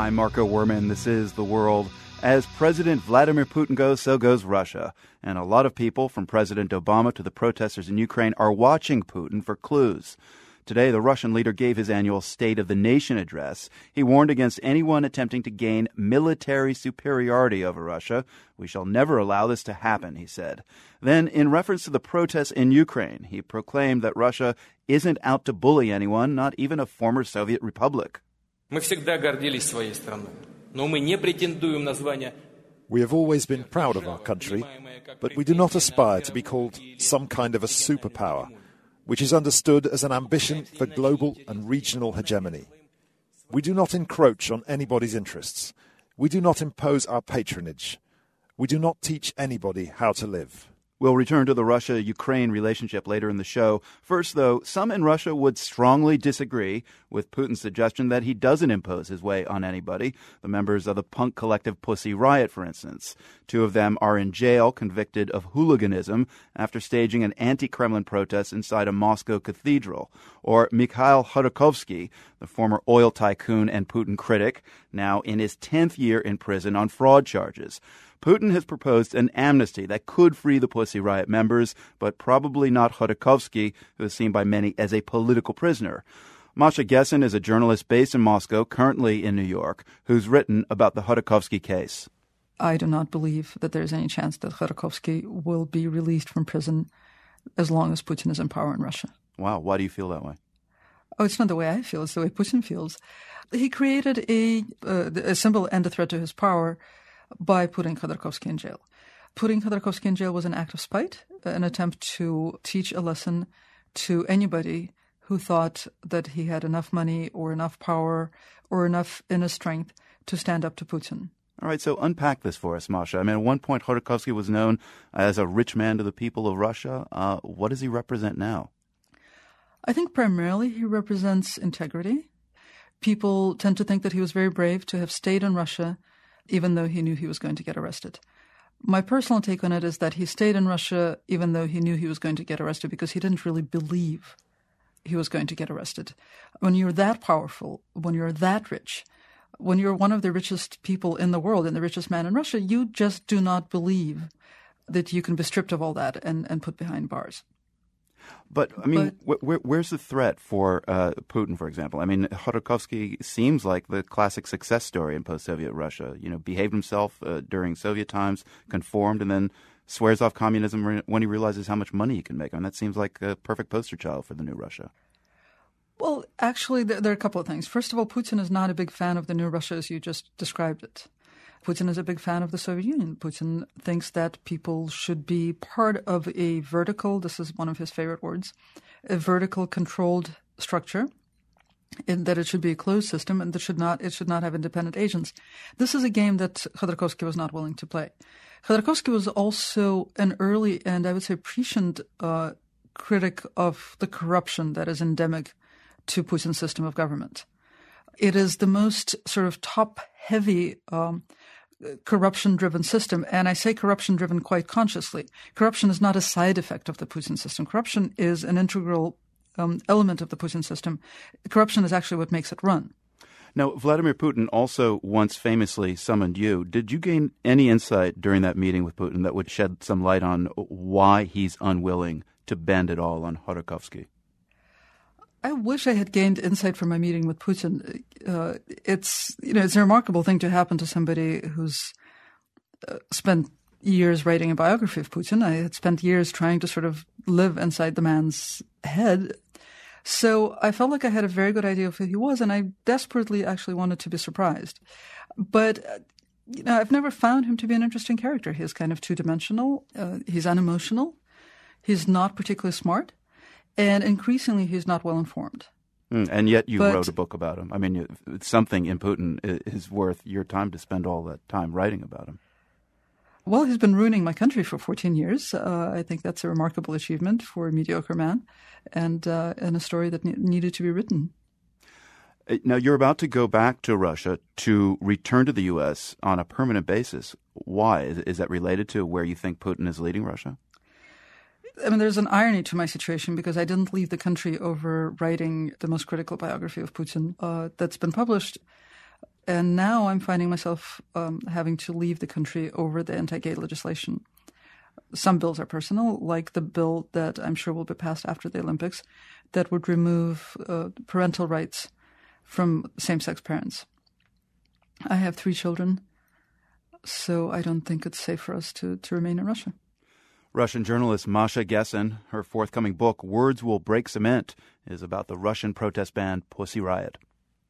I'm Marco Werman. This is The World. As President Vladimir Putin goes, so goes Russia. And a lot of people, from President Obama to the protesters in Ukraine, are watching Putin for clues. Today, the Russian leader gave his annual State of the Nation address. He warned against anyone attempting to gain military superiority over Russia. We shall never allow this to happen, he said. Then, in reference to the protests in Ukraine, he proclaimed that Russia isn't out to bully anyone, not even a former Soviet republic. Мы всегда гордились своей страной, но мы не претендуем на звание. We have always been proud of our country, but we do not aspire to be called some kind of a superpower, which is understood as an ambition for global and regional hegemony. We do not encroach on anybody's interests. We do not impose our patronage. We do not teach anybody how to live. We'll return to the Russia-Ukraine relationship later in the show. First, though, some in Russia would strongly disagree with Putin's suggestion that he doesn't impose his way on anybody. The members of the punk collective Pussy Riot, for instance. Two of them are in jail, convicted of hooliganism after staging an anti-Kremlin protest inside a Moscow cathedral. Or Mikhail Khodorkovsky, the former oil tycoon and Putin critic, now in his 10th year in prison on fraud charges. Putin has proposed an amnesty that could free the Pussy Riot members, but probably not Khodorkovsky, who is seen by many as a political prisoner. Masha Gessen is a journalist based in Moscow, currently in New York, who's written about the Khodorkovsky case. I do not believe that there's any chance that Khodorkovsky will be released from prison as long as Putin is in power in Russia. Wow, why do you feel that way? Oh, it's not the way I feel, it's the way Putin feels. He created a symbol and a threat to his power by putting Khodorkovsky in jail. Putting Khodorkovsky in jail was an act of spite, an attempt to teach a lesson to anybody who thought that he had enough money or enough power or enough inner strength to stand up to Putin. All right, so unpack this for us, Masha. I mean, at one point, Khodorkovsky was known as a rich man to the people of Russia. What does he represent now? I think primarily he represents integrity. People tend to think that he was very brave to have stayed in Russia even though he knew he was going to get arrested. My personal take on it is that he stayed in Russia even though he knew he was going to get arrested because he didn't really believe he was going to get arrested. When you're that powerful, when you're that rich, when you're one of the richest people in the world and the richest man in Russia, you just do not believe that you can be stripped of all that and put behind bars. But, I mean, where's the threat for Putin, for example? I mean, Khodorkovsky seems like the classic success story in post-Soviet Russia. You know, behaved himself during Soviet times, conformed, and then swears off communism when he realizes how much money he can make. I mean, that seems like a perfect poster child for the new Russia. Well, actually, there are a couple of things. First of all, Putin is not a big fan of the new Russia as you just described it. Putin is a big fan of the Soviet Union. Putin thinks that people should be part of a vertical, this is one of his favorite words, a vertical controlled structure, in that it should be a closed system and it should not have independent agents. This is a game that Khodorkovsky was not willing to play. Khodorkovsky was also an early and I would say prescient critic of the corruption that is endemic to Putin's system of government. It is the most sort of top-heavy corruption-driven system, and I say corruption-driven quite consciously. Corruption is not a side effect of the Putin system. Corruption is an integral element of the Putin system. Corruption is actually what makes it run. Now, Vladimir Putin also once famously summoned you. Did you gain any insight during that meeting with Putin that would shed some light on why he's unwilling to bend at all on Khodorkovsky? I wish I had gained insight from my meeting with Putin. It's a remarkable thing to happen to somebody who's spent years writing a biography of Putin. I had spent years trying to sort of live inside the man's head. So I felt like I had a very good idea of who he was, and I desperately actually wanted to be surprised. But, I've never found him to be an interesting character. He's kind of two-dimensional. He's unemotional. He's not particularly smart. And increasingly, he's not well informed. And yet you wrote a book about him. I mean, something in Putin is worth your time to spend all that time writing about him. Well, he's been ruining my country for 14 years. I think that's a remarkable achievement for a mediocre man and a story that needed to be written. Now, you're about to go back to Russia to return to the U.S. on a permanent basis. Why? Is that related to where you think Putin is leading Russia? I mean, there's an irony to my situation because I didn't leave the country over writing the most critical biography of Putin that's been published. And now I'm finding myself having to leave the country over the anti-gay legislation. Some bills are personal, like the bill that I'm sure will be passed after the Olympics, that would remove parental rights from same-sex parents. I have 3 children, so I don't think it's safe for us to remain in Russia. Russian journalist Masha Gessen, her forthcoming book, Words Will Break Cement, is about the Russian protest band Pussy Riot.